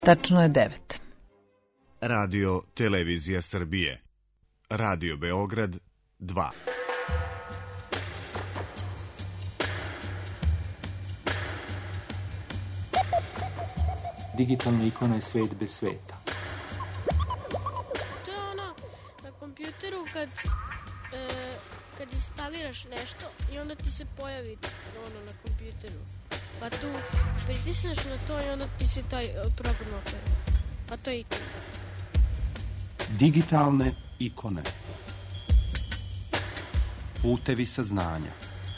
Tačno je 9. Radio Televizija Srbije. Radio Beograd 2. Digitalna ikona je svet bez sveta. To je ono na kompjuteru kad instaliraš nešto i onda ti se pojavi ono na kompjuteru. Pa tu pritisneš na to i onda ti se taj program opere. Pa to je ikona. Digitalne ikone. Putevi saznanja.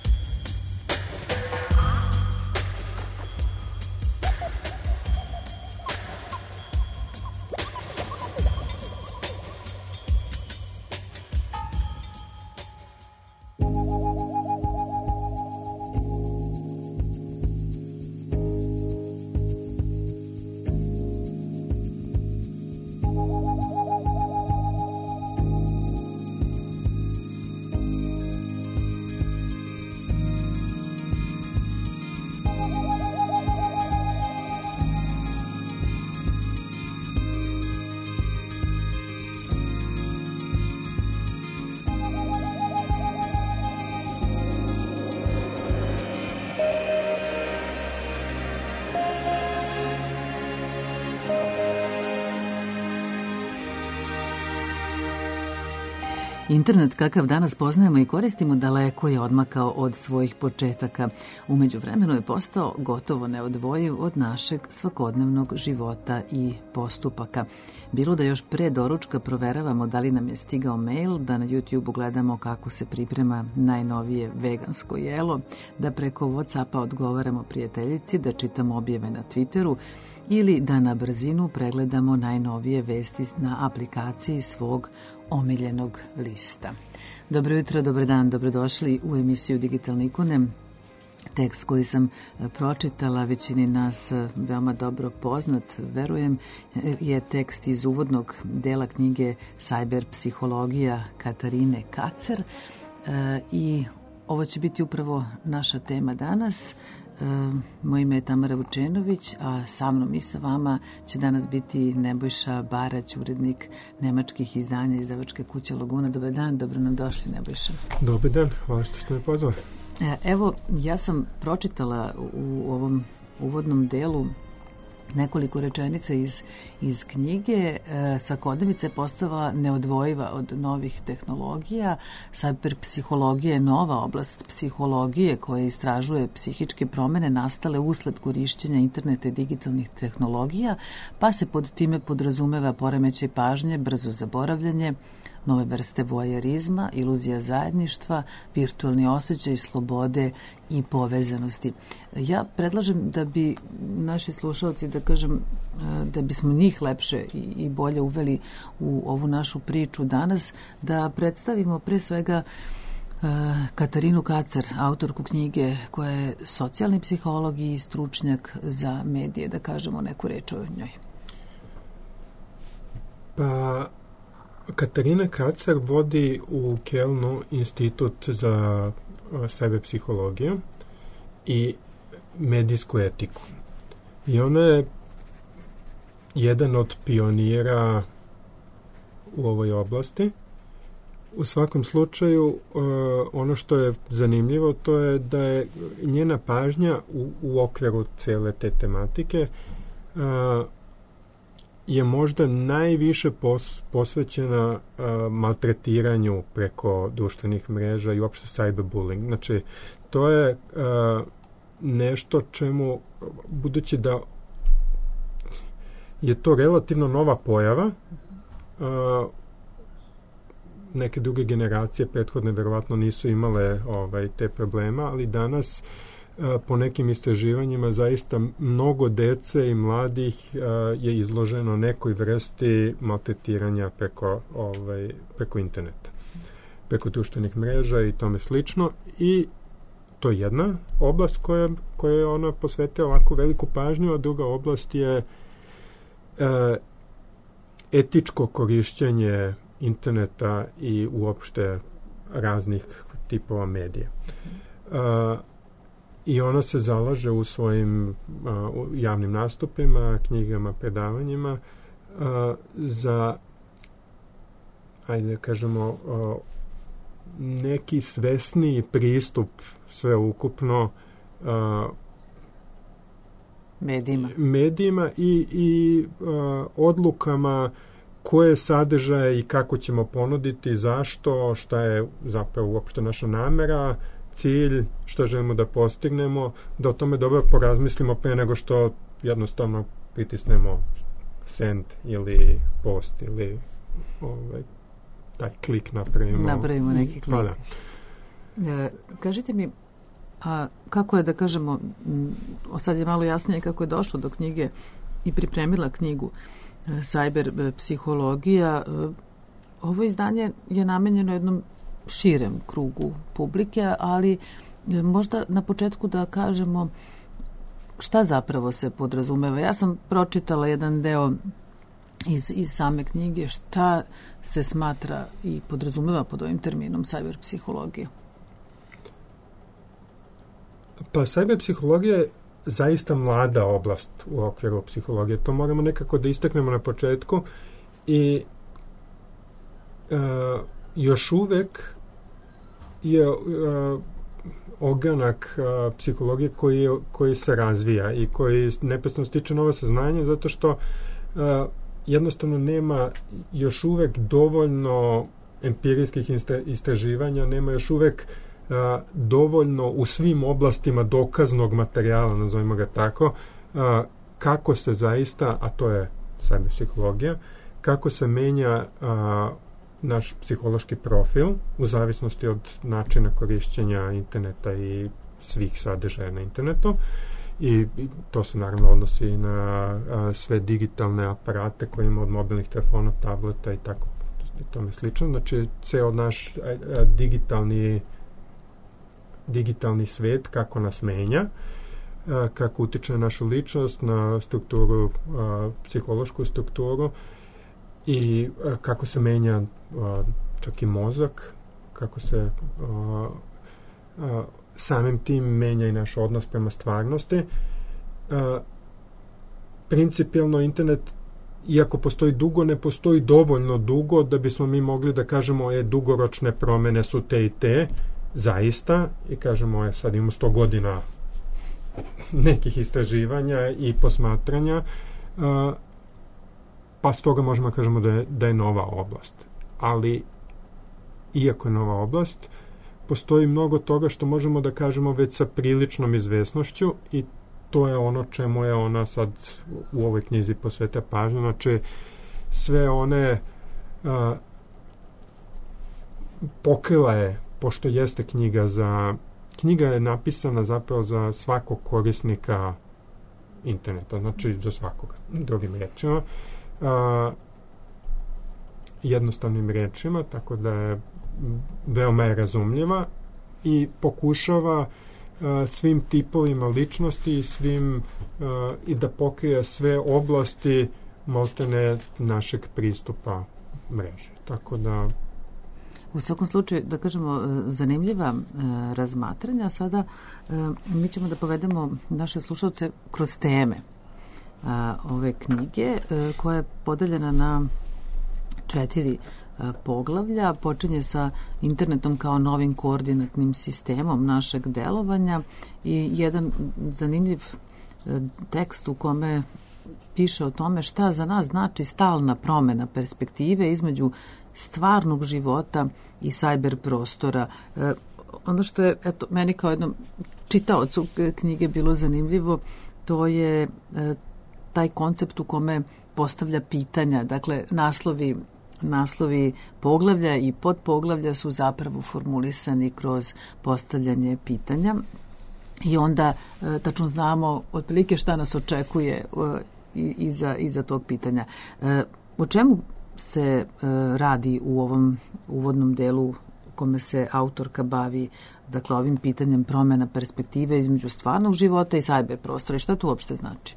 Internet kakav danas poznajemo i koristimo daleko je odmakao od svojih početaka. U međuvremenu je postao gotovo neodvojiv od našeg svakodnevnog života i postupaka. Bilo da još pre doručka proveravamo da li nam je stigao mail, da na YouTubeu gledamo kako se priprema najnovije vegansko jelo, da preko WhatsAppa odgovaramo prijateljici, da čitamo objave na Twitteru ili da na brzinu pregledamo najnovije vesti na aplikaciji svog omiljenog lista. Dobro jutro, dobar dan, dobrodošli u emisiju Digitalne ikone. Tekst koji sam pročitala, većini nas veoma dobro poznat, verujem, je tekst iz uvodnog dela knjige Cyber psihologija Katarine Kacer i ovo će biti upravo naša tema danas. Moje ime je Tamara Vučenović, a sa mnom i sa vama će danas biti Nebojša Barać, urednik nemačkih izdanja izdavačke kuće Laguna. Dobar dan, dobro nam došli, Nebojša. Dobar dan, hvala što ste me pozvali. Evo, ja sam pročitala u ovom uvodnom delu nekoliko rečenica iz knjige. Svakodnevica je postala neodvojiva od novih tehnologija. Cyber psihologija je nova oblast psihologije koja istražuje psihičke promene nastale usled korišćenja interneta i digitalnih tehnologija, pa se pod time podrazumeva poremećaj pažnje, brzo zaboravljanje, nove vrste voajerizma, iluzija zajedništva, virtualni osjećaj slobode i povezanosti. Ja predlažem da bi naši slušalci, da kažem, da bismo njih lepše i bolje uveli u ovu našu priču danas, da predstavimo pre svega Katarinu Kacer, autorku knjige koja je socijalni psiholog i stručnjak za medije, da kažemo neku reč o njoj. Pa Katarina Kacer vodi u Kelnu institut za sebe psihologiju i medijsku etiku. I ona je jedan od pionira u ovoj oblasti. U svakom slučaju, ono što je zanimljivo, to je da je njena pažnja u okviru cele te tematike je možda najviše posvećena maltretiranju preko društvenih mreža i uopšte cyberbullying. Znači, to je nešto čemu, budući da je to relativno nova pojava, neke druge generacije prethodne verovatno nisu imale te problema, ali danas po nekim istraživanjima zaista mnogo dece i mladih je izloženo nekoj vrsti maltretiranja preko interneta, preko društvenih mreža i tome slično. I to je jedna oblast koja je ona posvetila ovako veliku pažnju, a druga oblast je etičko korišćenje interneta i uopšte raznih tipova medija. i ona se zalaže u svojim javnim nastupima, knjigama, predavanjima za, ajde da kažemo, neki svesniji pristup sveukupno medijima i odlukama koje sadržaje i kako ćemo ponuditi, zašto, šta je zapravo uopšte naša namera, cilj, što želimo da postignemo, da o tome dobro porazmislimo pre nego što jednostavno pritisnemo send ili post ili taj klik napravimo neki klik. Pa da. Kažite mi, a kako je, da kažemo, sad je malo jasnije kako je došlo do knjige i pripremila knjigu Cyber psihologija. Ovo izdanje je namenjeno jednom širem krugu publike, ali možda na početku da kažemo šta zapravo se podrazumeva. Ja sam pročitala jedan deo iz same knjige, šta se smatra i podrazumeva pod ovim terminom cyber psihologija. Pa cyber psihologija je zaista mlada oblast u okviru psihologije. To moramo nekako da istaknemo na početku i još uvek je oganak psihologije koji se razvija i koji neprestano stiče nova saznanja, zato što jednostavno nema još uvek dovoljno empirijskih istraživanja, nema još uvek dovoljno u svim oblastima dokaznog materijala, nazovimo ga tako, kako se zaista, a to je cyber psihologija, kako se menja naš psihološki profil u zavisnosti od načina korišćenja interneta i svih sadržaja na internetu. I to se naravno odnosi i na sve digitalne aparate koje ima od mobilnih telefona, tableta i tako i tome slično. Znači, ceo naš digitalni svet, kako nas menja, kako utiče na našu ličnost, na strukturu, psihološku strukturu i kako se menja čak i mozak, kako se samim tim menja i naš odnos prema stvarnosti. Principijelno internet, iako postoji dugo, ne postoji dovoljno dugo da bismo mi mogli da kažemo dugoročne promene su te i te, zaista, i kažemo sad imamo 100 godina nekih istraživanja i posmatranja, pa stoga možemo da kažemo da je nova oblast. Ali, iako je nova oblast, postoji mnogo toga što možemo da kažemo već sa priličnom izvesnošću i to je ono čemu je ona sad u ovoj knjizi posveta pažnju. Znači, sve one pokrila je, pošto jeste knjiga je napisana zapravo za svakog korisnika interneta, znači za svakoga, drugim rečima, jednostavnim rečima, tako da je veoma je razumljiva i pokušava svim tipovima ličnosti i da pokrije sve oblasti maltene našeg pristupa mreže. Tako da u svakom slučaju, da kažemo, zanimljiva razmatranja. Sada mi ćemo da povedemo naše slušalce kroz teme ove knjige, koja je podeljena na 4 poglavlja. Počinje sa internetom kao novim koordinatnim sistemom našeg delovanja i jedan zanimljiv tekst u kome piše o tome šta za nas znači stalna promena perspektive između stvarnog života i cyber prostora. Ono što je meni kao jednom čitaocu knjige bilo zanimljivo, to je taj koncept u kome postavlja pitanja. Dakle, naslovi poglavlja i podpoglavlja su zapravo formulisani kroz postavljanje pitanja i onda tačno znamo otprilike šta nas očekuje iza tog pitanja. O čemu se radi u ovom uvodnom delu kome se autorka bavi, dakle, ovim pitanjem promena perspektive između stvarnog života i cyber prostora? I šta to uopšte znači?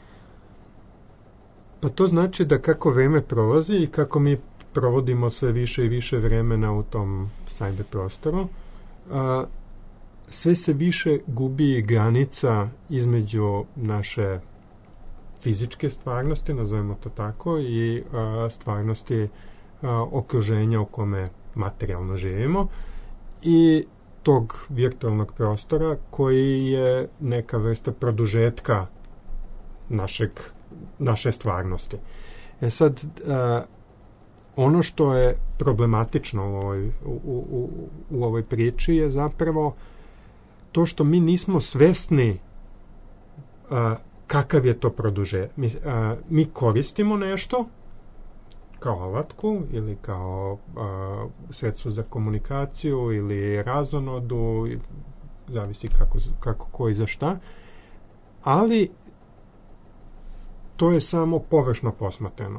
Pa to znači da kako vreme prolazi i kako mi provodimo sve više i više vremena u tom cyber prostoru, sve se više gubi granica između naše fizičke stvarnosti, nazovemo to tako, i stvarnosti okruženja u kome materijalno živimo i tog virtualnog prostora koji je neka vrsta produžetka naše stvarnosti. Sad, ono što je problematično u ovoj priči je zapravo to što mi nismo svesni kakav je to mi koristimo nešto kao alatku ili kao sredstvo za komunikaciju ili razonodu, zavisi kako ko i za šta, ali to je samo površno posmatrano.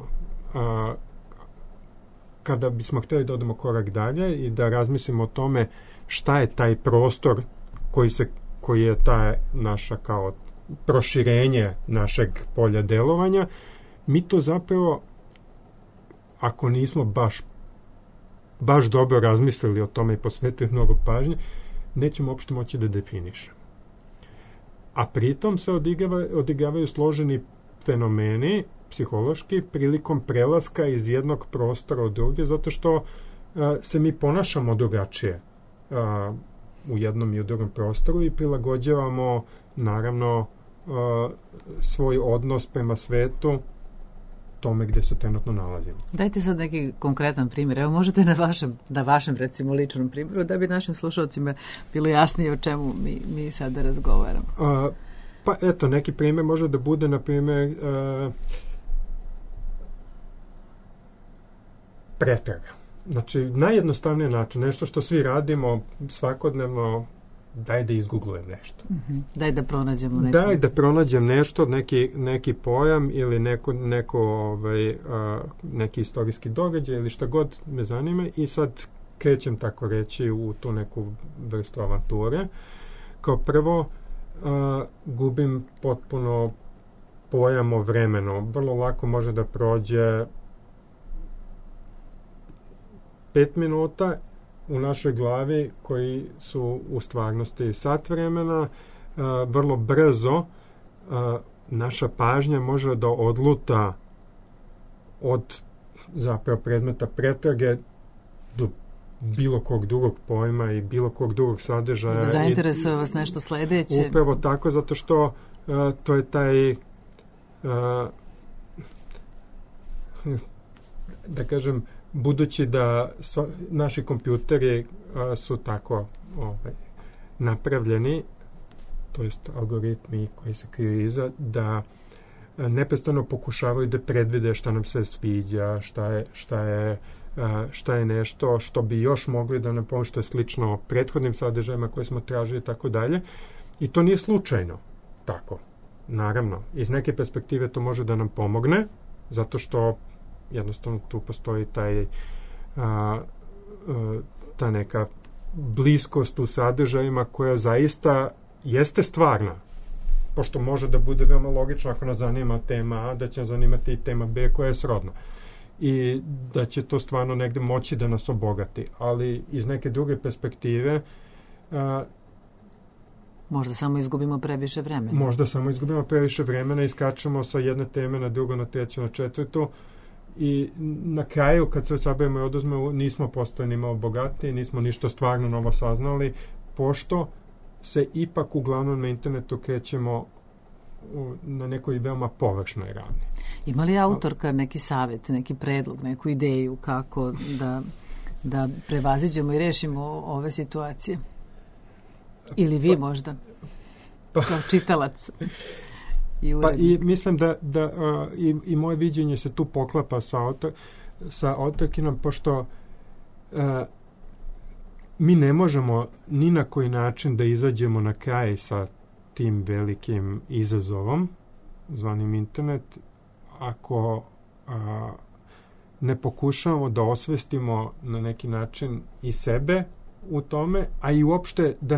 Kada bismo htjeli da odemo korak dalje i da razmislimo o tome šta je taj prostor koji je ta naša kao proširenje našeg polja delovanja, mi to zapravo, ako nismo baš dobro razmislili o tome i posvetili mnogo pažnje, nećemo uopšte moći da definišemo. A pritom se odigravaju složeni fenomeni psihološki prilikom prelaska iz jednog prostora u druge, zato što se mi ponašamo drugačije u jednom i u drugom prostoru i prilagođavamo naravno svoj odnos prema svetu tome gdje se trenutno nalazimo. Dajte sad neki konkretan primjer. Evo možete na vašem recimo ličnom primjeru da bi našim slušalcima bilo jasnije o čemu mi sada razgovaramo. Pa eto, neki primjer može da bude na primjer pretraga. Znači, najjednostavniji način, nešto što svi radimo svakodnevno, daj da izgooglujem nešto. Daj da pronađemo neko. Daj da pronađem nešto, neki pojam ili neki istorijski događaj ili šta god me zanima i sad krećem tako reći u tu neku vrstu avanture. Kao prvo, gubim potpuno pojam o vremenu. Vrlo lako može da prođe 5 minuta u našoj glavi koji su u stvarnosti sat vremena. Vrlo brzo naša pažnja može da odluta od zapravo predmeta pretrage do bilo kog drugog pojma i bilo kog drugog sadržaja. Da zainteresuje vas nešto sledeće. Upravo tako, zato što to je taj da kažem, budući da naši kompjuteri su tako napravljeni, to jest algoritmi koji se kriju iza, da neprestano pokušavaju da predvide šta nam se sviđa, šta je nešto što bi još mogli da nam pomoći, što je slično prethodnim sadržajima koje smo tražili i tako dalje. I to nije slučajno tako. Naravno, iz neke perspektive to može da nam pomogne, zato što jednostavno tu postoji ta neka bliskost u sadržajima koja zaista jeste stvarna. Pošto može da bude veoma logično ako nas zanima tema A, da će nas zanimati i tema B koja je srodna. I da će to stvarno negde moći da nas obogati. Ali iz neke druge perspektive možda samo izgubimo previše vremena. Možda samo izgubimo previše vremena i skačemo sa jedne teme na drugu, na treću, na četvrtu. I na kraju, kad sve sabavimo i oduzmemo, nismo postali ni malo bogatiji, nismo ništa stvarno novo saznali, pošto se ipak uglavnom na internetu krećemo na nekoj veoma površnoj ravni. Ima li autorka neki savjet, neki predlog, neku ideju kako da prevaziđemo i rešimo ove situacije? Ili vi možda, kao čitalac? I mislim da i moje viđenje se tu poklapa sa autorkinom, pošto mi ne možemo ni na koji način da izađemo na kraj sa tim velikim izazovom zvanim internet ako ne pokušavamo da osvestimo na neki način i sebe u tome, a i uopšte da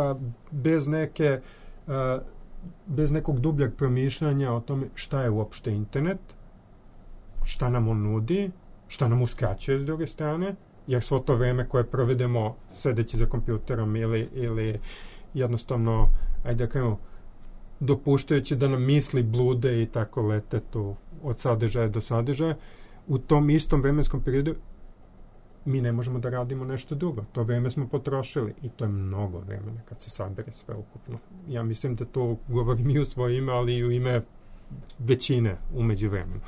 bez nekog dubljeg promišljanja o tome šta je uopšte internet, šta nam on nudi, šta nam uskraćuje s druge strane jer svo to vreme koje provedemo sedeći za kompjuterom ili jednostavno, ajde da kažemo, dopuštajući da nam misli blude i tako lete tu od sadržaja do sadržaja, u tom istom vremenskom periodu mi ne možemo da radimo nešto drugo. To vreme smo potrošili i to je mnogo vremena kad se sabere sve ukupno. Ja mislim da to govorim i u svoje ime, ali i u ime većine umeđu vremenu.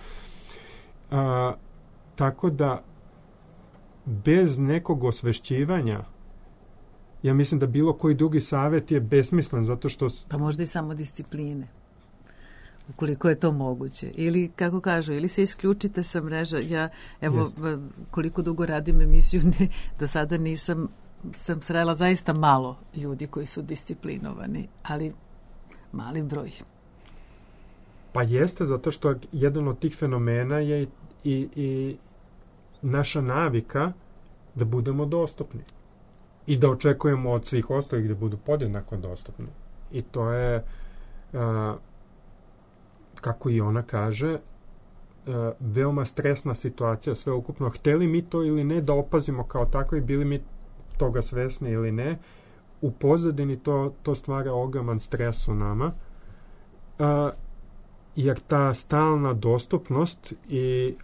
Tako da bez nekog osvešćivanja ja mislim da bilo koji drugi savjet je besmislen, zato što... Pa možda i samo discipline, ukoliko je to moguće. Ili, kako kažu, ili se isključite sa mreža. Ja, evo, koliko dugo radim emisiju, do sada sam srela zaista malo ljudi koji su disciplinovani, ali mali broj. Pa jeste, zato što jedan od tih fenomena je i naša navika da budemo dostupni i da očekujemo od svih ostalih da budu podjednako dostupni. I to je, kako i ona kaže, veoma stresna situacija, sve ukupno. Hteli mi to ili ne da opazimo kao tako i bili mi toga svesni ili ne, u pozadini to stvara ogroman stres u nama, jer ta stalna dostupnost i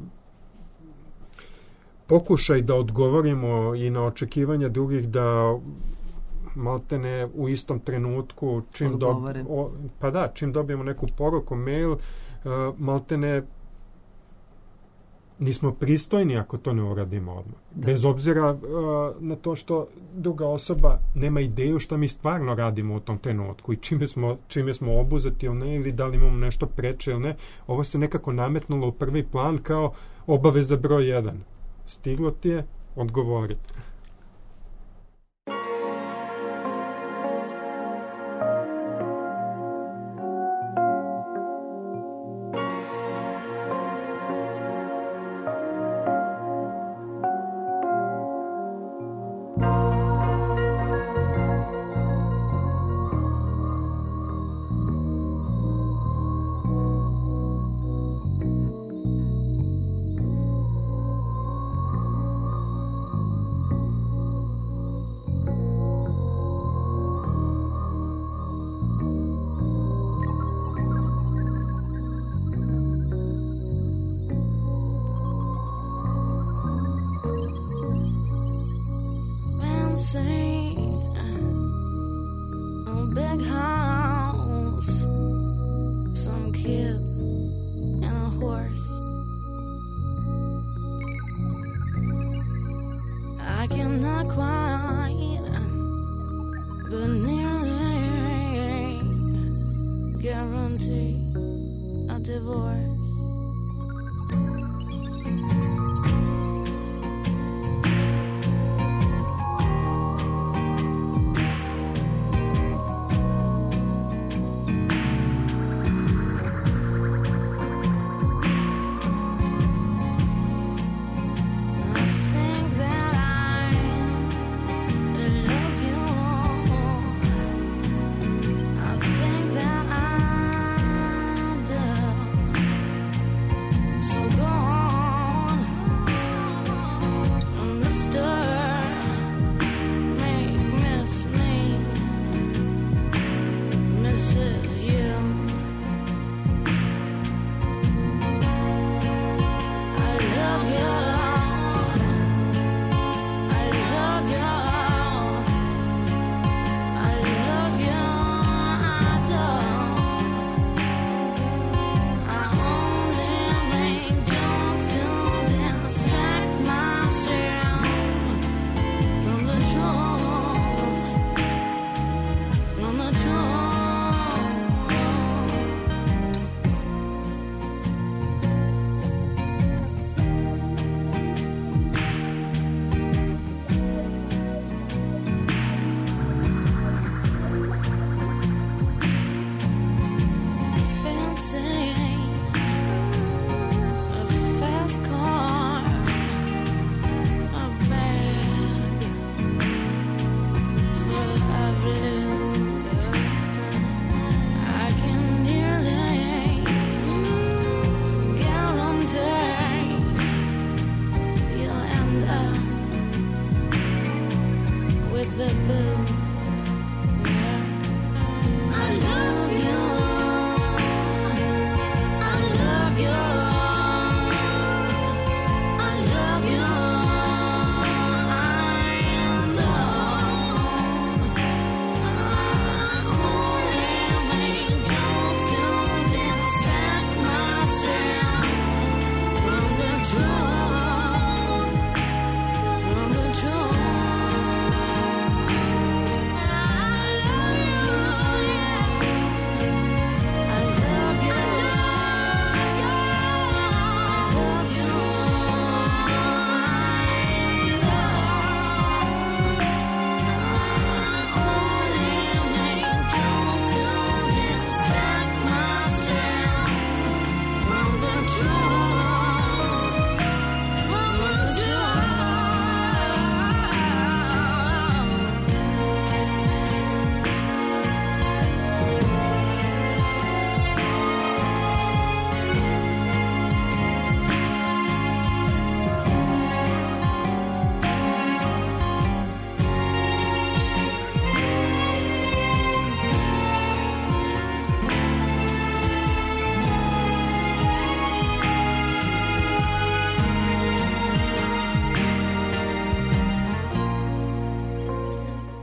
pokušaj da odgovorimo i na očekivanja drugih da maltene u istom trenutku čim dobijemo neku poruku, mail, maltene nismo pristojni ako to ne uradimo odmah. Da. Bez obzira na to što druga osoba nema ideju šta mi stvarno radimo u tom trenutku i čime smo obuzeti ili ne, ili da li imamo nešto preče ili ne. Ovo se nekako nametnulo u prvi plan kao obaveza broj 1. Stiglo ti je, odgovori.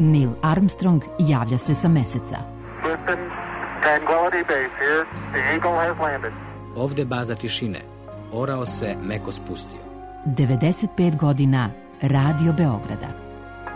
Neil Armstrong javlja se sa Meseca. Houston, Tranquility Base here. The Eagle has landed. Ovde baza tišine. Orao se meko spustio. 95 godina Radio Beograda.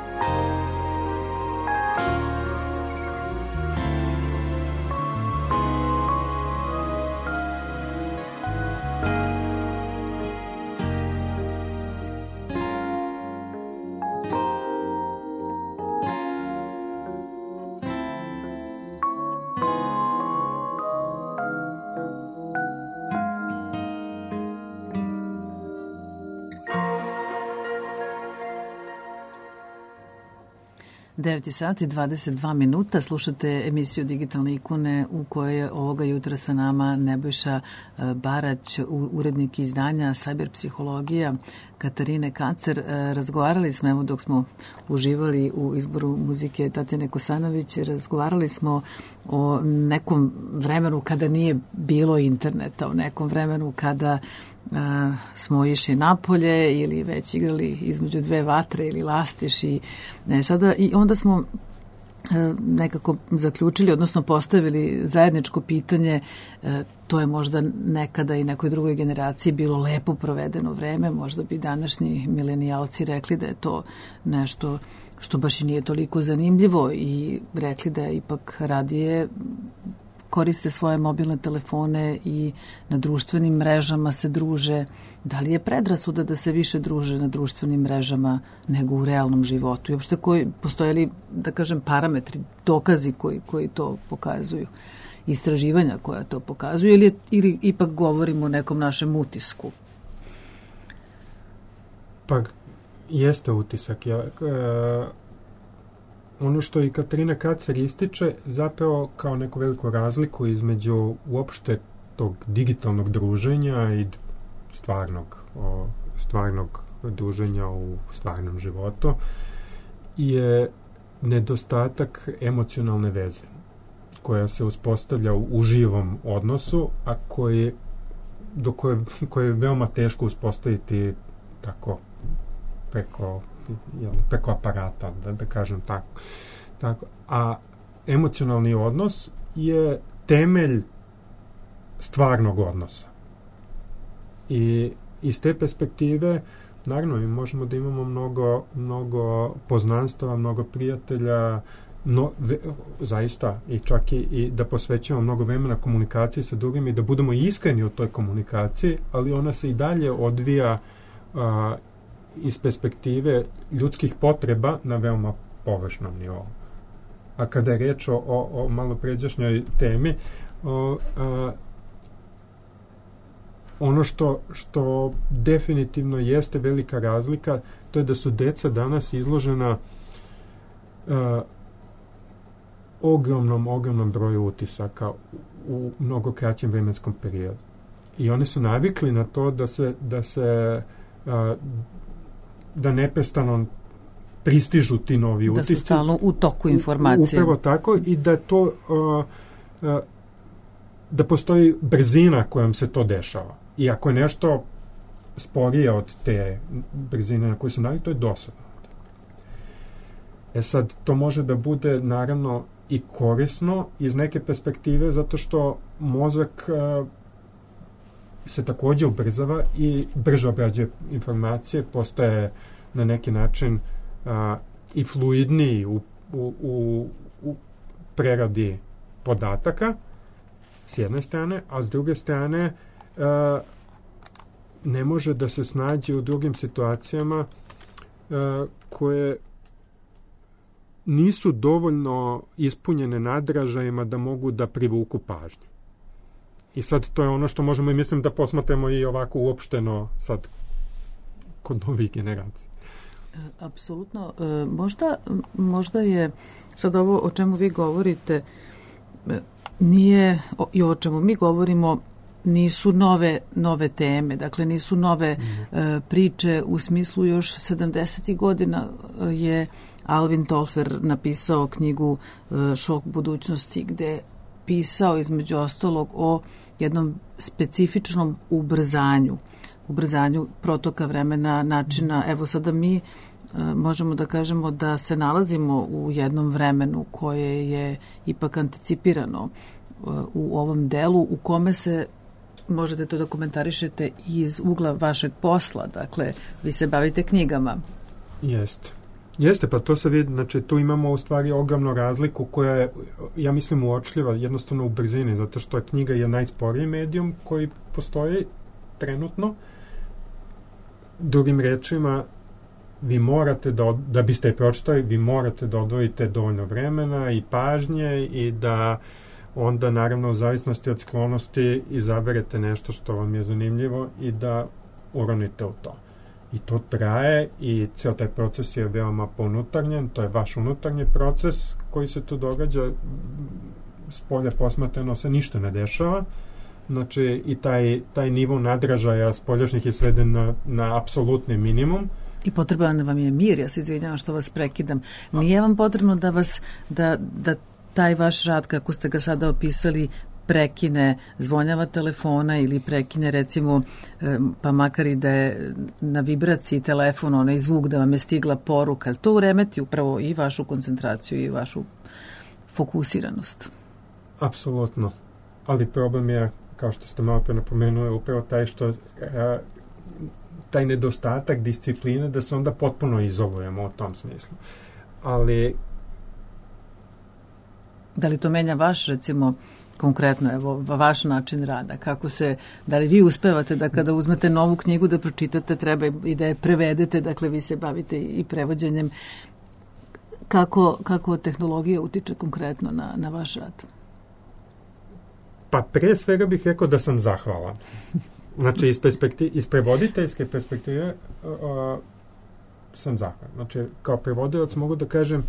Sati 22 minuta, slušate emisiju Digitalne ikone u kojoj je ovoga jutra sa nama Nebojša Barać, urednik izdanja Cyber psihologija Katarine Kacer. Razgovarali smo, evo dok smo uživali u izboru muzike Tatjane Kosanović, razgovarali smo o nekom vremenu kada nije bilo interneta, o nekom vremenu kada smo išli napolje ili već igrali između dve vatre ili lastiš i onda smo nekako zaključili, odnosno postavili zajedničko pitanje. To je možda nekada i nekoj drugoj generaciji bilo lepo provedeno vreme, možda bi današnji milenijalci rekli da je to nešto što baš i nije toliko zanimljivo i rekli da je ipak radije koriste svoje mobilne telefone i na društvenim mrežama se druže. Da li je predrasuda da se više druže na društvenim mrežama nego u realnom životu? I uopšte postoje li, da kažem, parametri, dokazi koji to pokazuju? Istraživanja koja to pokazuju ili ipak govorimo o nekom našem utisku? Pa jeste utisak. Ono što i Katarina Kacer ističe zapravo kao neku veliku razliku između uopšte tog digitalnog druženja i stvarnog druženja u stvarnom životu je nedostatak emocionalne veze koja se uspostavlja u živom odnosu, a koje je veoma teško uspostaviti tako preko aparata, da kažem tako. A emocionalni odnos je temelj stvarnog odnosa. I iz te perspektive, naravno, mi možemo da imamo mnogo poznanstava, mnogo prijatelja, zaista, i čak i da posvećujemo mnogo vremena komunikaciji sa drugim i da budemo iskreni u toj komunikaciji, ali ona se i dalje odvija iz perspektive ljudskih potreba na veoma površnom nivou. A kada je reč o malopređašnjoj temi, ono što definitivno jeste velika razlika, to je da su deca danas izložena ogromnom broju utisaka u mnogo kraćem vremenskom periodu. I oni su navikli na to da neprestano pristižu ti novi utisci. Da su stalno u toku informacije. Upravo tako, i da to da postoji brzina kojom se to dešava. I ako je nešto sporije od te brzine na koju se navikli, to je dosadno. Sad, to može da bude naravno i korisno iz neke perspektive, zato što mozak se takođe ubrzava i brže obrađuje informacije, postaje na neki način i fluidniji u preradi podataka s jedne strane, a s druge strane ne može da se snađe u drugim situacijama koje nisu dovoljno ispunjene nadražajima da mogu da privuku pažnju. I sad to je ono što možemo i mislim da posmatramo i ovako uopšteno sad kod novih generacija. Apsolutno. Možda je sad ovo o čemu vi govorite nije, i o čemu mi govorimo, nisu nove teme, dakle nisu nove priče, u smislu još 70. godina je Alvin Toffler napisao knjigu Šok budućnosti, gde pisao između ostalog o jednom specifičnom ubrzanju protoka vremena, načina. Evo sada mi možemo da kažemo da se nalazimo u jednom vremenu koje je ipak anticipirano u ovom delu u kome se možete to da komentarišete iz ugla vašeg posla, dakle vi se bavite knjigama. Jeste, pa to se vidi, znači tu imamo u stvari ogromnu razliku koja je, ja mislim, uočljiva jednostavno u brzini, zato što knjiga je najsporiji medijum koji postoji trenutno. Drugim rečima, vi morate da biste je pročitali, vi morate da odvojite dovoljno vremena i pažnje i da onda naravno u zavisnosti od sklonosti izaberete nešto što vam je zanimljivo i da uronite u to. I to traje i ceo taj proces je veoma ponutarnjen, to je vaš unutarnji proces koji se tu događa, s polja posmatrano se ništa ne dešava, znači i taj nivo nadražaja spoljašnjih je sveden na apsolutni minimum. I potreban vam je mir, ja se izvinjavam što vas prekidam. Nije vam potrebno da vas, da taj vaš rad, kako ste ga sada opisali, prekine zvonjava telefona ili prekine recimo, pa makar i da je na vibraciji telefon, onaj zvuk da vam je stigla poruka, to uremeti upravo i vašu koncentraciju i vašu fokusiranost. Apsolutno, ali problem je, kao što ste malo pre napomenuli, upravo taj što taj nedostatak discipline da se onda potpuno izolujemo u tom smislu. Ali da li to menja vaš, recimo, konkretno, evo, vaš način rada? Kako se, da li vi uspevate da kada uzmete novu knjigu da pročitate, treba i da je prevedete, dakle vi se bavite i prevođenjem. Kako tehnologija utiče konkretno na vaš rad? Pa pre svega bih rekao da sam zahvalan. Znači, iz prevoditeljske perspektive sam zahvalan. Znači, kao prevodilac mogu da kažem,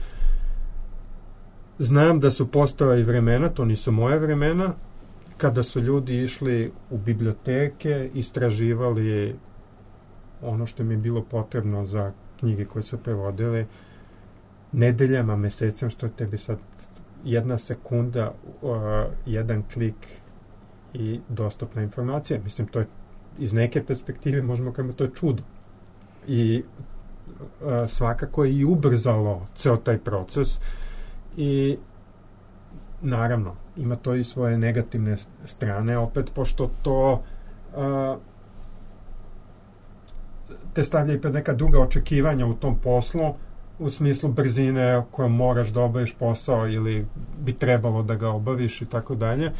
znam da su postojala i vremena, to nisu moje vremena, kada su ljudi išli u biblioteke, istraživali ono što mi je bilo potrebno za knjige koje su prevodili, nedeljama, mesecima, što je tebi sad 1 sekunda, 1 klik i dostupna informacija. Mislim, to je iz neke perspektive, možemo kažemo, to je čudo. I svakako je i ubrzalo ceo taj proces i naravno, ima to i svoje negativne strane, opet, pošto to te stavlja i pred neka druga očekivanja u tom poslu, u smislu brzine kojom moraš da obaviš posao ili bi trebalo da ga obaviš i tako dalje,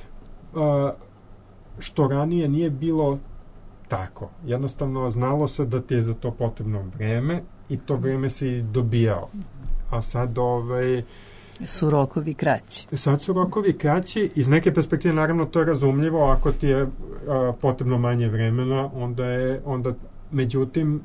što ranije nije bilo tako. Jednostavno znalo se da ti je za to potrebno vreme i to vreme si i dobijao. A sad su rokovi kraći. Sad su rokovi kraći. Iz neke perspektive naravno to je razumljivo, ako ti je potrebno manje vremena, onda međutim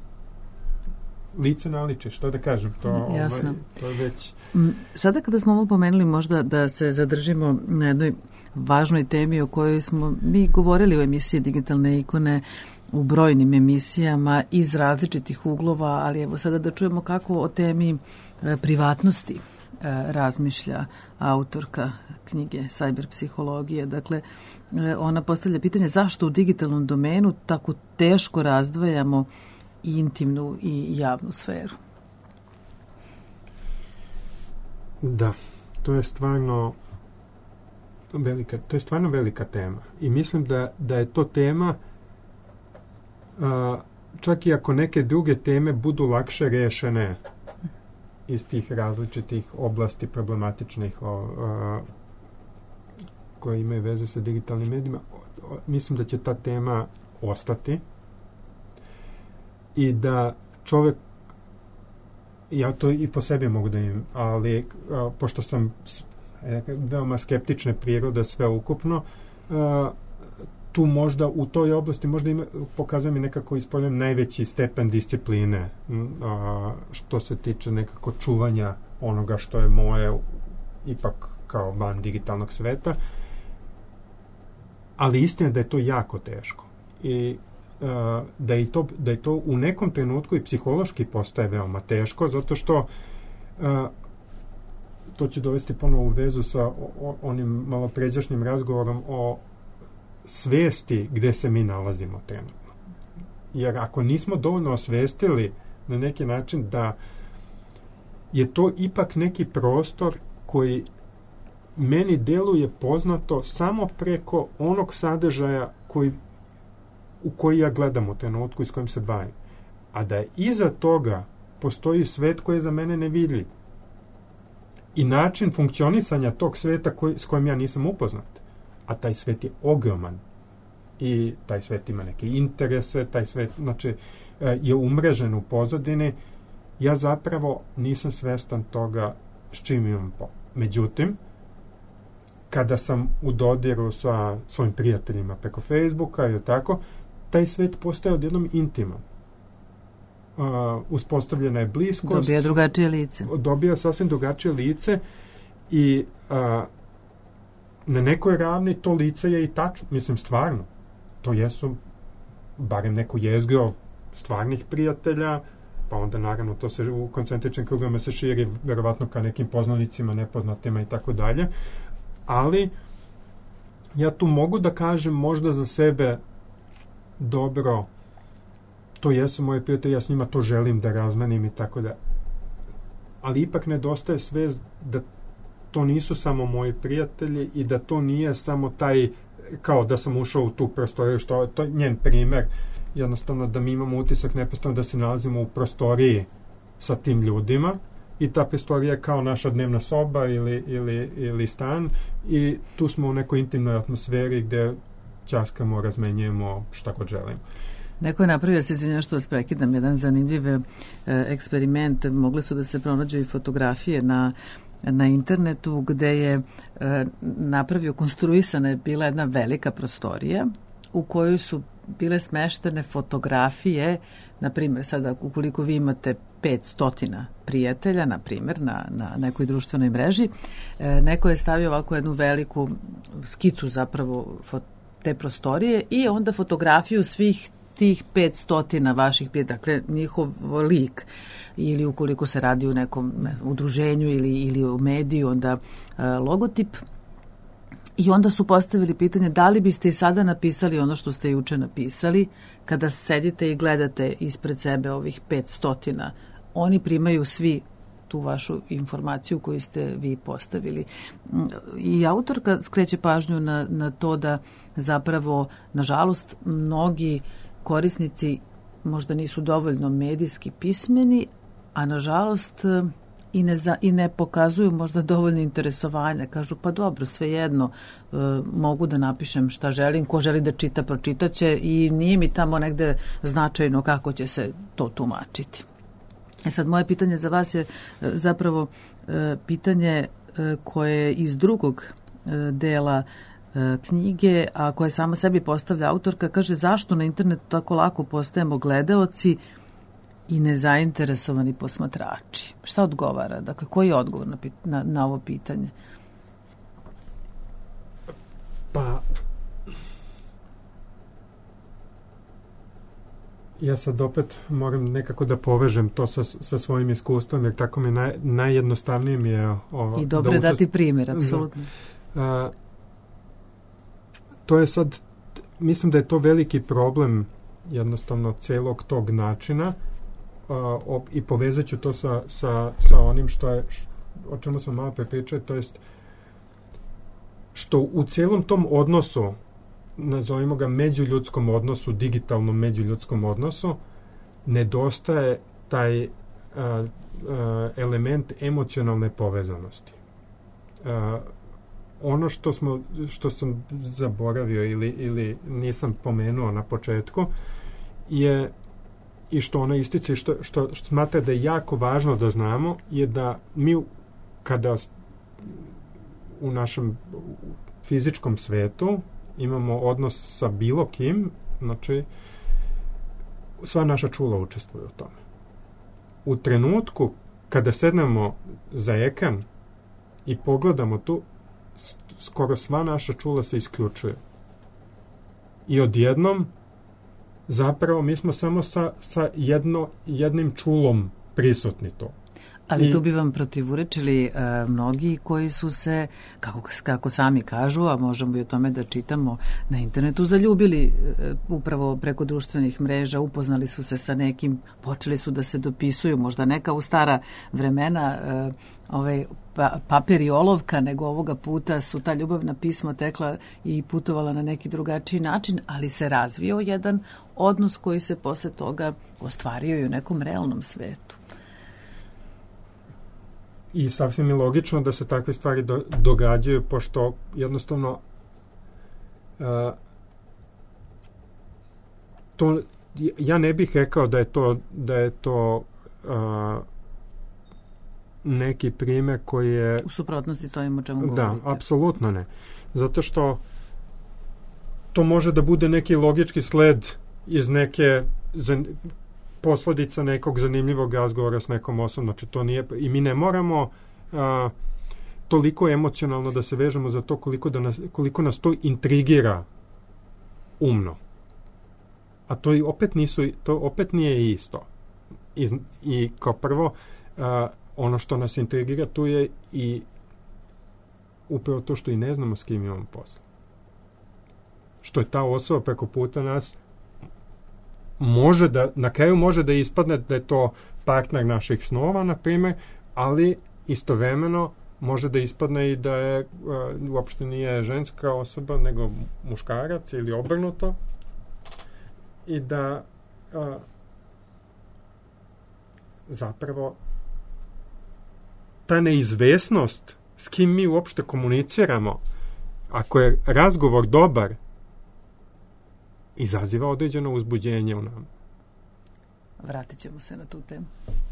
lice naliče, što da kažem, to je već. Sada kada smo ovo pomenuli, možda da se zadržimo na jednoj važnoj temi o kojoj smo mi govorili u emisiji Digitalne ikone u brojnim emisijama iz različitih uglova, ali evo sada da čujemo kako o temi privatnosti razmišlja autorka knjige Cyberpsihologije. Dakle, ona postavlja pitanje zašto u digitalnom domenu tako teško razdvajamo intimnu i javnu sferu. Da, to je stvarno velika tema. I mislim da je to tema, čak i ako neke druge teme budu lakše rešene iz tih različitih oblasti problematičnih koje imaju veze sa digitalnim medijima, mislim da će ta tema ostati i da čovek, ja to i po sebi mogu da imam, ali pošto sam veoma skeptične prirode sve ukupno, tu možda u toj oblasti možda pokazuje mi nekako ispoljam najveći stepen discipline što se tiče nekako čuvanja onoga što je moje ipak kao van digitalnog sveta, ali istina je da je to jako teško i da je to u nekom trenutku i psihološki postaje veoma teško, zato što to će dovesti ponovo u vezu sa onim malopređašnjim razgovorom o svesti gde se mi nalazimo trenutno. Jer ako nismo dovoljno osvestili na neki način da je to ipak neki prostor koji meni deluje poznato samo preko onog sadržaja u koji ja gledam u trenutku i s kojim se bavim. A da iza toga postoji svet koji je za mene nevidljiv. I način funkcionisanja tog sveta s kojim ja nisam upoznat. A taj svet je ogroman. I taj svet ima neke interese, taj svet je umrežen u pozadini. Ja zapravo nisam svestan toga s čim imam Međutim, kada sam u dodiru sa svojim prijateljima preko Facebooka ili tako, taj svet postaje odjednom intiman. Uspostavljena je bliskost. Dobija drugačije lice. Dobija sasvim drugačije lice i na nekoj ravni to lice je i tačno. Mislim, stvarno. To jesu barem neko jezgro stvarnih prijatelja, pa onda naravno to se u koncentričnim krugama se širi verovatno ka nekim poznanicima, nepoznatima i tako dalje. Ali ja tu mogu da kažem možda za sebe dobro, to jesu moji prijatelji, ja s njima to želim da razmenim i tako da. Ali ipak nedostaje svest da to nisu samo moji prijatelji i da to nije samo taj, kao da sam ušao u tu prostoriju, što to je njen primer, jednostavno da mi imamo utisak neprestano da se nalazimo u prostoriji sa tim ljudima i ta prostorija je kao naša dnevna soba ili stan i tu smo u nekoj intimnoj atmosferi gde ćaskamo, razmenjujemo šta god želimo. Neko je napravio, se izvinjam što vas prekidam, jedan zanimljiv eksperiment. Mogli su da se pronađu i fotografije na internetu gde je napravio, konstruisana je bila jedna velika prostorija u kojoj su bile smeštene fotografije, na primjer, sada ukoliko vi imate 500 prijatelja, na primjer, na nekoj društvenoj mreži, neko je stavio ovako jednu veliku skicu zapravo te prostorije i onda fotografiju svih tih 500 vaših prijatelja, dakle njihov lik, ili ukoliko se radi u nekom udruženju ili u mediju, onda logotip. I onda su postavili pitanje da li biste i sada napisali ono što ste juče napisali, kada sedite i gledate ispred sebe ovih 500. Oni primaju svi tu vašu informaciju koju ste vi postavili. I autorka skreće pažnju na to da zapravo, nažalost, mnogi korisnici možda nisu dovoljno medijski pismeni, a nažalost i ne pokazuju možda dovoljno interesovanja. Kažu, pa dobro, svejedno, mogu da napišem šta želim, ko želi da čita, pročitaće i nije mi tamo negde značajno kako će se to tumačiti. Sad, moje pitanje za vas je zapravo pitanje koje je iz drugog dela knjige, a koje sama sebi postavlja autorka. Kaže, zašto na internetu tako lako postajemo gledaoci i nezainteresovani posmatrači? Šta odgovara? Dakle, koji je odgovor na ovo pitanje? Pa, ja sad opet moram nekako da povežem to sa svojim iskustvom, jer tako mi najjednostavnije mi je i dobro je dati primjer, apsolutno. To je sad, mislim da je to veliki problem jednostavno celog tog načina i povezat ću to sa onim o čemu smo malo prepričali, to jest što u celom tom odnosu, nazovimo ga međuljudskom odnosu, digitalnom međuljudskom odnosu, nedostaje taj element emocionalne povezanosti. Ono što sam zaboravio ili nisam pomenuo na početku je, i što ona ističe, što smatra da je jako važno da znamo, je da mi kada u našem fizičkom svetu imamo odnos sa bilo kim, znači sva naša čula učestvuju u tome. U trenutku kada sednemo za ekran i pogledamo tu, skoro sva naša čula se isključuje. I odjednom zapravo mi smo samo sa jednim čulom prisutni to. Ali tu bi vam protivurečili mnogi koji su se, kako sami kažu, a možemo i o tome da čitamo na internetu, zaljubili upravo preko društvenih mreža, upoznali su se sa nekim, počeli su da se dopisuju, možda neka u stara vremena papir i olovka, nego ovoga puta su ta ljubavna pisma tekla i putovala na neki drugačiji način, ali se razvio jedan odnos koji se posle toga ostvario i u nekom realnom svetu. I sasvim je logično da se takve stvari događaju, pošto jednostavno to, ja ne bih rekao da je to neki primjer koji je... U suprotnosti s ovim o čemu govorite. Da, apsolutno ne. Zato što to može da bude neki logički sled iz neke posledica nekog zanimljivog razgovora s nekom osobom. Znači, to nije... I mi ne moramo toliko emocionalno da se vežemo za to koliko nas to intrigira umno. A to opet nije isto. I kao prvo, ono što nas intrigira tu je i upravo to što i ne znamo s kim imamo posla. Što je ta osoba preko puta nas na kraju može da ispadne da je to partner naših snova, na primjer, ali istovremeno može da ispadne i da je uopšte nije ženska osoba, nego muškarac ili obrnuto. I da zapravo ta neizvesnost s kim mi uopšte komuniciramo, ako je razgovor dobar, izaziva određeno uzbuđenje u nama. Vratit ćemo se na tu temu.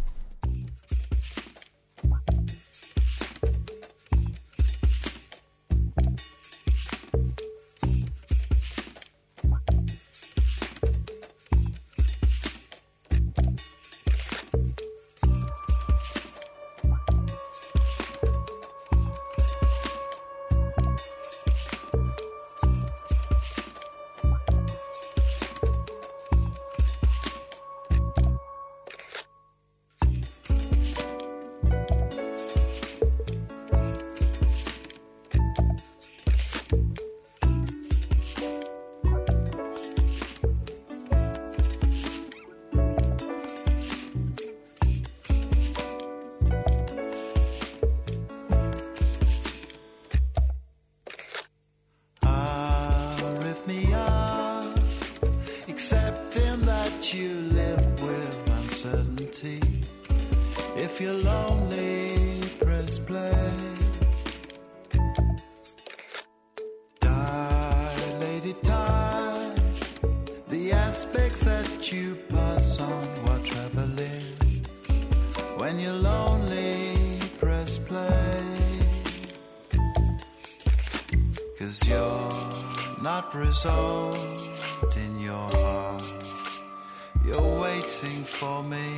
Resolved in your heart, you're waiting for me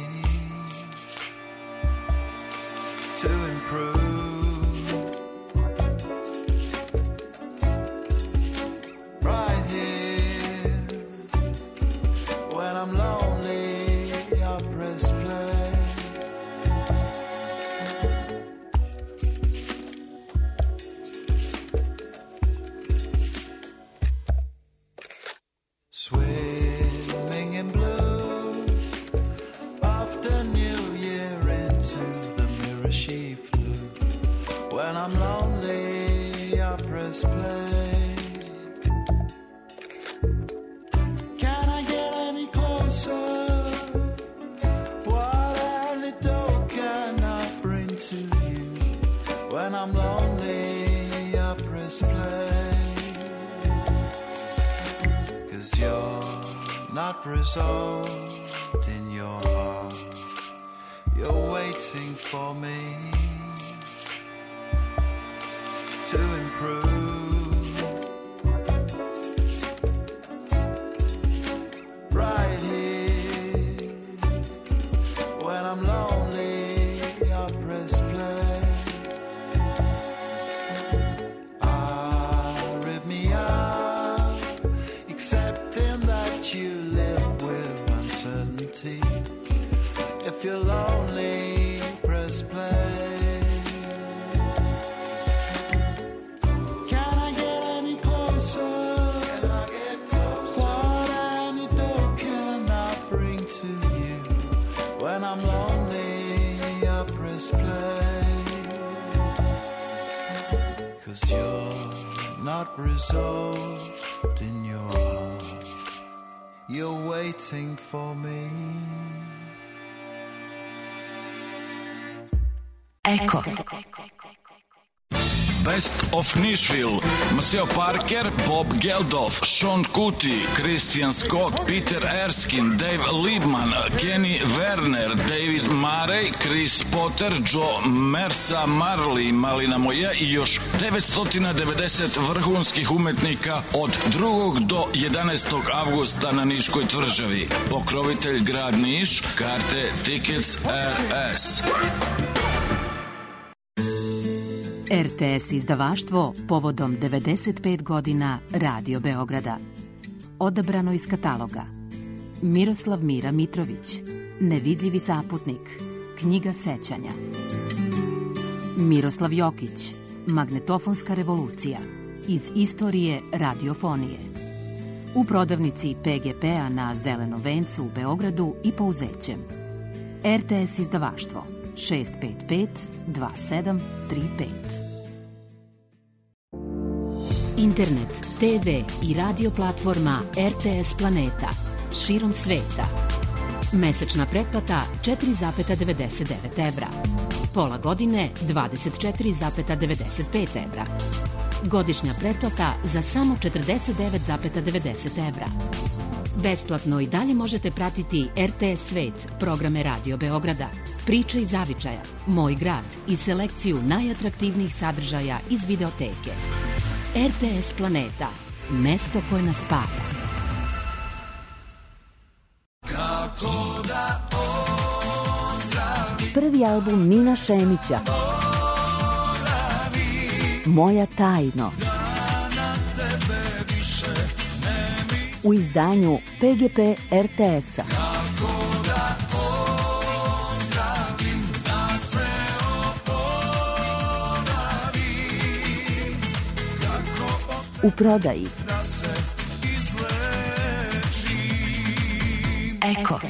to improve. Right here, when I'm lonely, I press play. Swimming in blue, after New Year into the mirror she flew. When I'm lonely, I press play. Can I get any closer? What antidote can I bring to you? When I'm lonely, I press play. You're not resolved in your heart, you're waiting for me to improve. Right here, when I'm lonely, I press play. Rip me up, accepting that you live with uncertainty. If you're lonely, press press play. Can I get any closer? What antidote can I bring to you? When I'm lonely, I press play. 'Cause you're not resolved in your heart. You're waiting for me. Eko. Best of Nashville, Maceo Parker, Bob Geldof, Sean Kuti, Christian Scott, Peter Erskine, Dave Liebman, Kenny Werner, David Murray, Chris Potter, Joe Mersa, Marley, Malina Moje i još 990 vrhunskih umetnika od 2. do 11. avgusta na Niškoj tvrđavi. Pokrovitelj grad Niš, karte Tickets RS. RTS izdavaštvo povodom 95 godina Radio Beograda. Odabrano iz kataloga: Miroslav Mira Mitrović, Nevidljivi zaputnik, knjiga sećanja. Miroslav Jokić, Magnetofonska revolucija, iz istorije radiofonije. U prodavnici PGP-a na Zelenom vencu u Beogradu i Pouzećem. RTS izdavaštvo 655 2735. Internet, TV i radio platforma RTS Planeta širom sveta. Mesečna pretplata 4,99 evra. Pola godine 24,95 evra. Godišnja pretplata za samo 49,90 evra. Besplatno i dalje možete pratiti RTS Svet, programe Radio Beograda, Priče iz zavičaja, Moj grad i selekciju najatraktivnijih sadržaja iz videoteke. RTS Planeta, mesto koje nas spaja. Prvi album Mina Šemića, Moja tajno, u izdanju PGP RTS-a. U prodaji Eko.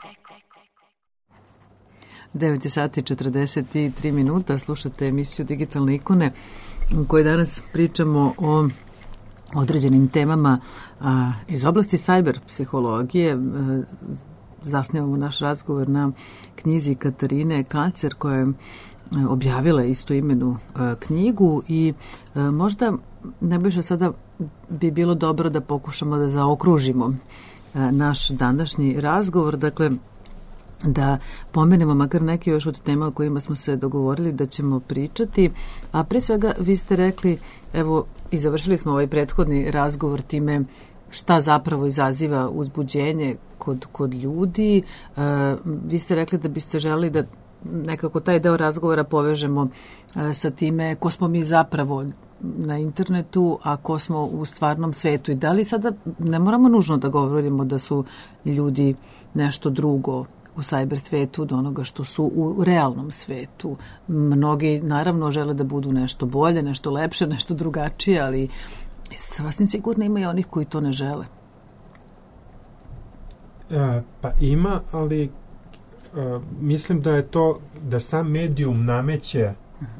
9 sati 43 minuta, slušate emisiju Digitalne ikone u kojoj danas pričamo o određenim temama iz oblasti cyber psihologije. Zasnivamo naš razgovor na knjizi Katarine Kacer koja je objavila istoimenu knjigu i možda najbolje sada bi bilo dobro da pokušamo da zaokružimo naš današnji razgovor, dakle da pomenemo makar neke još od tema o kojima smo se dogovorili da ćemo pričati, a pre svega vi ste rekli, evo i završili smo ovaj prethodni razgovor time šta zapravo izaziva uzbuđenje kod ljudi. Vi ste rekli da biste želeli da nekako taj deo razgovora povežemo sa time ko smo mi zapravo na internetu, a ko smo u stvarnom svetu. I da li sada ne moramo nužno da govorimo da su ljudi nešto drugo u cyber svetu od onoga što su u realnom svetu. Mnogi naravno žele da budu nešto bolje, nešto lepše, nešto drugačije, ali sasvim sigurno ima i onih koji to ne žele. Pa ima, ali mislim da je to da sam medijum nameće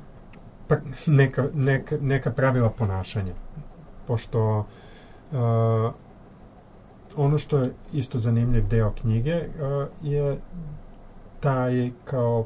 neka pravila ponašanja. Pošto ono što je isto zanimljiv deo knjige je taj kao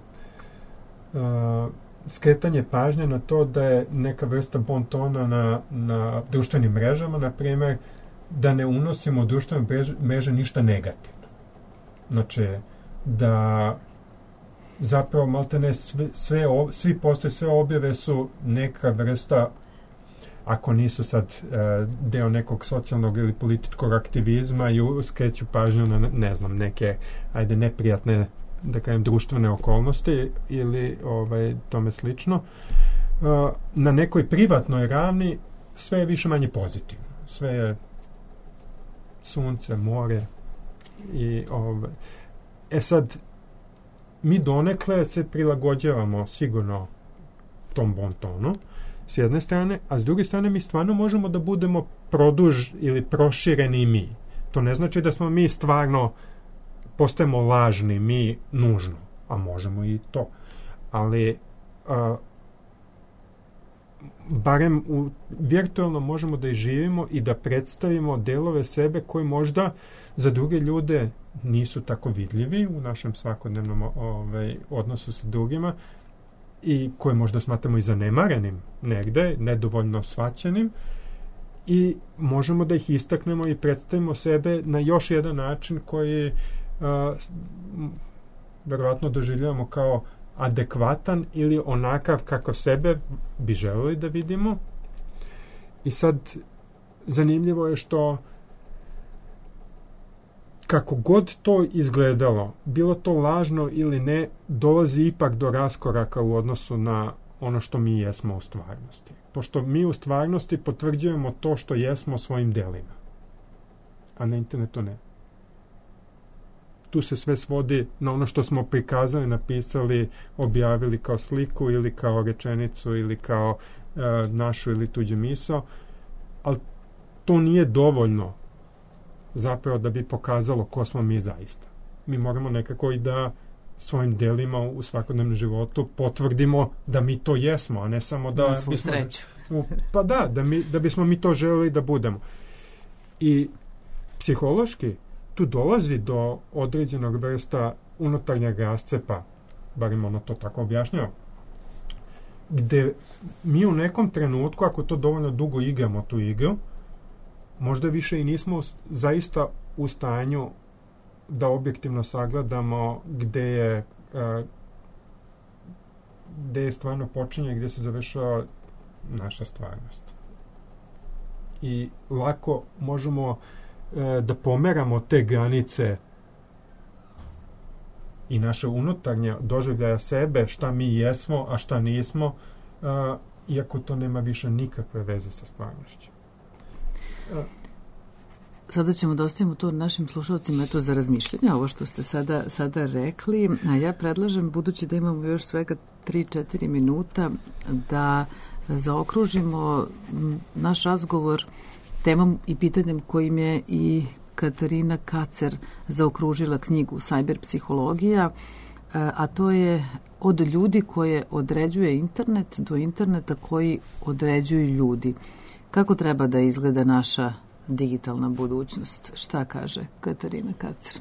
skretanje pažnje na to da je neka vrsta bontona na društvenim mrežama, na primjer da ne unosimo u društvene mreže ništa negativno. Znači da zapravo maltene svi postoje, sve objave su neka vrsta, ako nisu sad deo nekog socijalnog ili političkog aktivizma i skreću pažnju na, ne znam, neke, ajde, neprijatne, da kažem, društvene okolnosti ili tome slično. Na nekoj privatnoj ravni sve je više manje pozitivno. Sve je sunce, more i sad mi donekle se prilagođavamo sigurno tom bontonu, s jedne strane, a s druge strane mi stvarno možemo da budemo ili prošireni mi. To ne znači da smo mi stvarno postajemo lažni, mi nužno, a možemo i to. Ali barem virtualno možemo da i živimo i da predstavimo delove sebe koji možda za druge ljude nisu tako vidljivi u našem svakodnevnom odnosu sa drugima i koje možda smatramo i zanemarenim negde, nedovoljno shvaćenim, i možemo da ih istaknemo i predstavimo sebe na još jedan način koji verovatno doživljavamo kao adekvatan ili onakav kako sebe bi želeli da vidimo. I sad zanimljivo je što kako god to izgledalo, bilo to lažno ili ne, dolazi ipak do raskoraka u odnosu na ono što mi jesmo u stvarnosti. Pošto mi u stvarnosti potvrđujemo to što jesmo svojim delima, a na internetu ne. Tu se sve svodi na ono što smo prikazali, napisali, objavili kao sliku ili kao rečenicu ili kao našu ili tuđu misao, ali to nije dovoljno zapravo da bi pokazalo ko smo mi zaista. Mi moramo nekako i da svojim delima u svakodnevnom životu potvrdimo da mi to jesmo, a ne samo da na svu sreću. Pa da bismo mi to želeli da budemo. I psihološki tu dolazi do određenog vrsta unutarnjeg rascepa, barem ono to tako objašnjava, gde mi u nekom trenutku, ako to dovoljno dugo igramo tu igru, možda više i nismo zaista u stanju da objektivno sagledamo gde je stvarno počinje, gde se završava naša stvarnost. I lako možemo da pomeramo te granice i naše unutarnje doživljaja sebe, šta mi jesmo, a šta nismo, iako to nema više nikakve veze sa stvarnošću. Sada ćemo da ostavimo to našim slušalcima eto za razmišljanje, ovo što ste sada rekli, a ja predlažem, budući da imamo još svega 3-4 minuta, da zaokružimo naš razgovor temom i pitanjem kojim je i Katarina Kacer zaokružila knjigu Cyber psihologija, a to je od ljudi koje određuje internet do interneta koji određuju ljudi. Kako treba da izgleda naša digitalna budućnost? Šta kaže Katarina Kacer?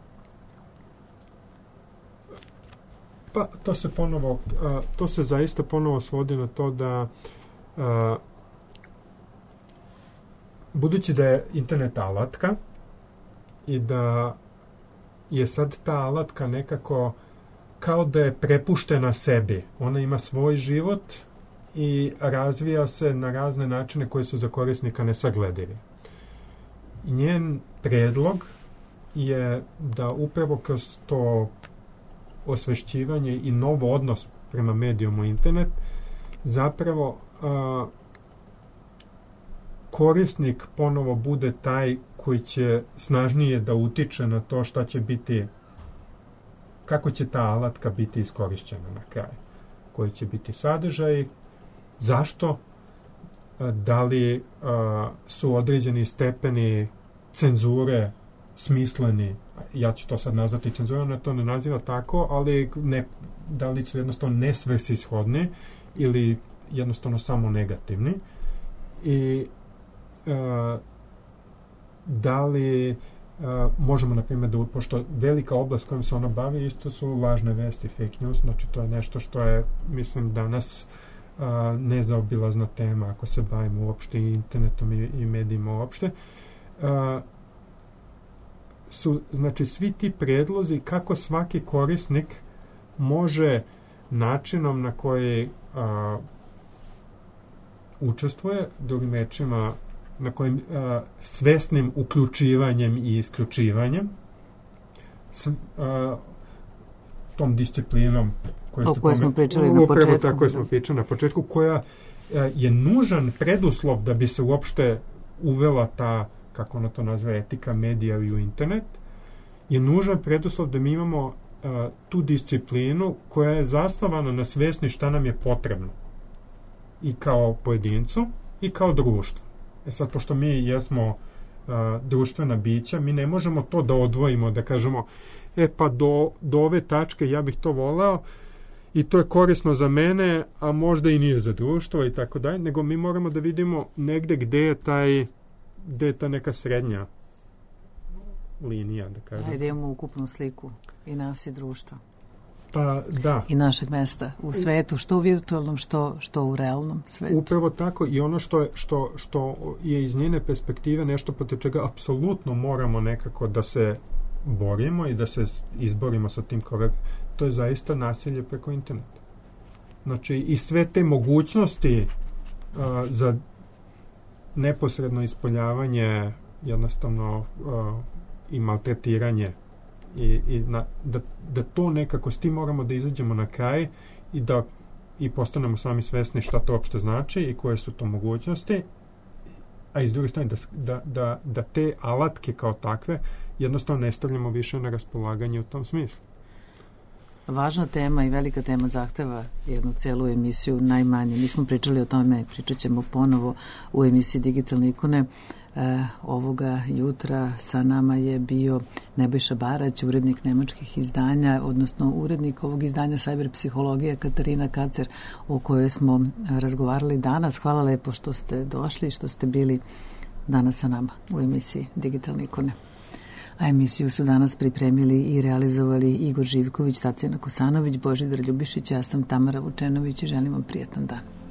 Pa to se zaista ponovo svodi na to da budući da je internet alatka i da je sad ta alatka nekako kao da je prepuštena sebi. Ona ima svoj život i razvija se na razne načine koji su za korisnika nesagledivi. Njen predlog je da upravo kroz to osvešćivanje i novo odnos prema medijumu internet zapravo korisnik ponovo bude taj koji će snažnije da utiče na to šta će biti, kako će ta alatka biti iskorišćena na kraju, koji će biti sadržaj, zašto, da li su određeni stepeni cenzure smisleni, ja ću to sad nazvati cenzurom, ne to ne naziva tako, ali da li su jednostavno nesvrsishodni ili jednostavno samo negativni, i da li možemo, na primjer, da, pošto velika oblast kojom se ona bavi isto su lažne vesti, fake news, znači to je nešto što je, mislim, danas nezaobilazna tema ako se bavimo uopšte i internetom i medijima uopšte. Su, znači, svi ti predlozi kako svaki korisnik može načinom na koji učestvuje, drugim rečima, na kojim svesnim uključivanjem i isključivanjem, tom disciplinom o kojoj smo pričali na početku. Tako smo pričali na početku, koja je nužan preduslov da bi se uopšte uvela ta, kako ono to nazve, etika medija i u internet, je nužan preduslov da mi imamo tu disciplinu koja je zasnovana na svesni šta nam je potrebno i kao pojedincu i kao društvu. Sad, pošto mi jesmo društvena bića, mi ne možemo to da odvojimo, da kažemo pa do ove tačke ja bih to voleo i to je korisno za mene, a možda i nije za društvo i tako dalje, nego mi moramo da vidimo negde gde je ta neka srednja linija, da kažem. Ajde, imamo ukupnu sliku i nas i društva. Pa, da. I našeg mesta u svetu, što u virtualnom, što u realnom svetu. Upravo tako, i ono što je iz njene perspektive nešto protiv čega apsolutno moramo nekako da se borimo i da se izborimo sa tim to je zaista nasilje preko interneta. Znači, i sve te mogućnosti za neposredno ispoljavanje jednostavno i maltretiranje da to nekako s tim moramo da izađemo na kraj i postanemo sami svesni šta to uopšte znači i koje su to mogućnosti, a iz druge strane da te alatke kao takve jednostavno ne stavljamo više na raspolaganje u tom smislu. Važna tema i velika tema zahteva jednu celu emisiju najmanje. Mi smo pričali o tome, pričat ćemo ponovo u emisiji Digitalne ikone. Ovoga jutra sa nama je bio Nebojša Barać, urednik nemačkih izdanja, odnosno urednik ovog izdanja Cyber psihologija Katarina Kacer, o kojoj smo razgovarali danas. Hvala lepo što ste došli i što ste bili danas sa nama u emisiji Digitalne ikone. A emisiju su danas pripremili i realizovali Igor Živković, Tatjana Kosanović, Božidar Ljubišić, ja sam Tamara Vučenović i želim vam prijatan dan.